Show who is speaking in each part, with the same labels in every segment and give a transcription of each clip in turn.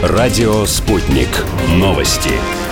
Speaker 1: Радио «Спутник». Новости.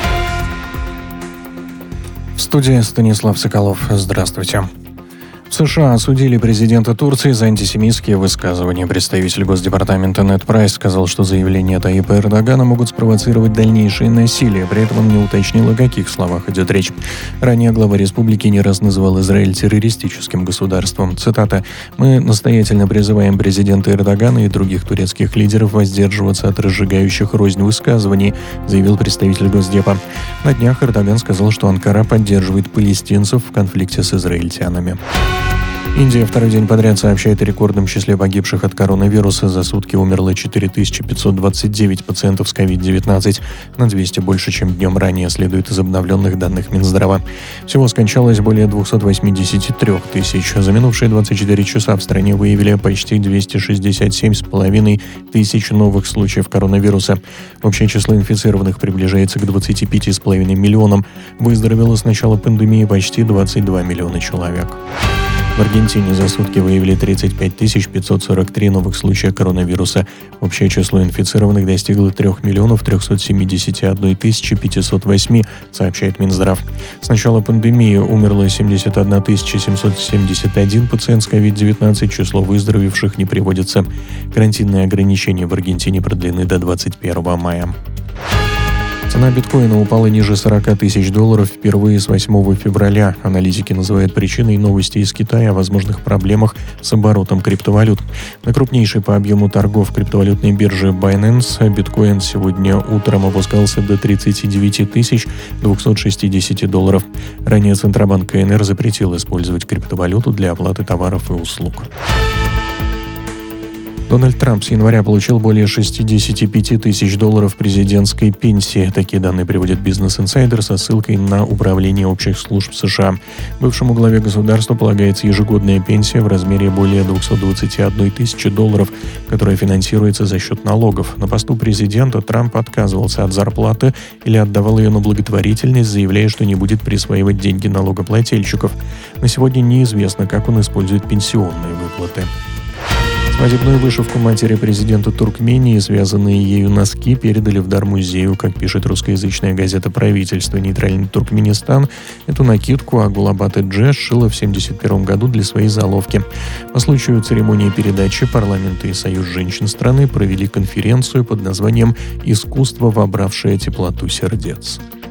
Speaker 2: В студии Станислав Соколов. Здравствуйте. В США осудили президента Турции за антисемитские высказывания. Представитель Госдепартамента Нед Прайс сказал, что заявления Таyyипа Эрдогана могут спровоцировать дальнейшее насилие. При этом он не уточнил, о каких словах идет речь. Ранее глава республики не раз называл Израиль террористическим государством. Цитата: «Мы настоятельно призываем президента Эрдогана и других турецких лидеров воздерживаться от разжигающих рознь высказываний», заявил представитель Госдепа. На днях Эрдоган сказал, что Анкара поддерживает палестинцев в конфликте с израильтянами. Индия второй день подряд сообщает о рекордном числе погибших от коронавируса. За сутки умерло 4529 пациентов с COVID-19, на 200 больше, чем днем ранее, следует из обновленных данных Минздрава. Всего скончалось более 283 тысяч. За минувшие 24 часа в стране выявили почти 267,5 тысяч новых случаев коронавируса. Общее число инфицированных приближается к 25,5 миллионам. Выздоровело с начала пандемии почти 22 миллиона человек. В Аргентине за сутки выявили 35 543 новых случая коронавируса. Общее число инфицированных достигло 3 371 508, сообщает Минздрав. С начала пандемии умерло 71 771 пациент с COVID-19, число выздоровевших не приводится. Карантинные ограничения в Аргентине продлены до 21 мая. Цена биткоина упала ниже $40 тысяч впервые с 8 февраля. Аналитики называют причиной новости из Китая о возможных проблемах с оборотом криптовалют. На крупнейшей по объему торгов криптовалютной бирже Binance биткоин сегодня утром опускался до $39 260. Ранее Центробанк КНР запретил использовать криптовалюту для оплаты товаров и услуг. Дональд Трамп с января получил более $65 тысяч президентской пенсии. Такие данные приводит Business Insider со ссылкой на Управление общих служб США. Бывшему главе государства полагается ежегодная пенсия в размере более $221 тысячи, которая финансируется за счет налогов. На посту президента Трамп отказывался от зарплаты или отдавал ее на благотворительность, заявляя, что не будет присваивать деньги налогоплательщиков. На сегодня неизвестно, как он использует пенсионные выплаты. Свадебную вышивку матери президента Туркмении, связанные ею носки, передали в дар музею. Как пишет русскоязычная газета «Правительство. Нейтральный Туркменистан», эту накидку Агулабат Эдже сшила в 1971 году для своей заловки. По случаю церемонии передачи парламенты и Союз женщин страны провели конференцию под названием «Искусство, вобравшее теплоту сердец».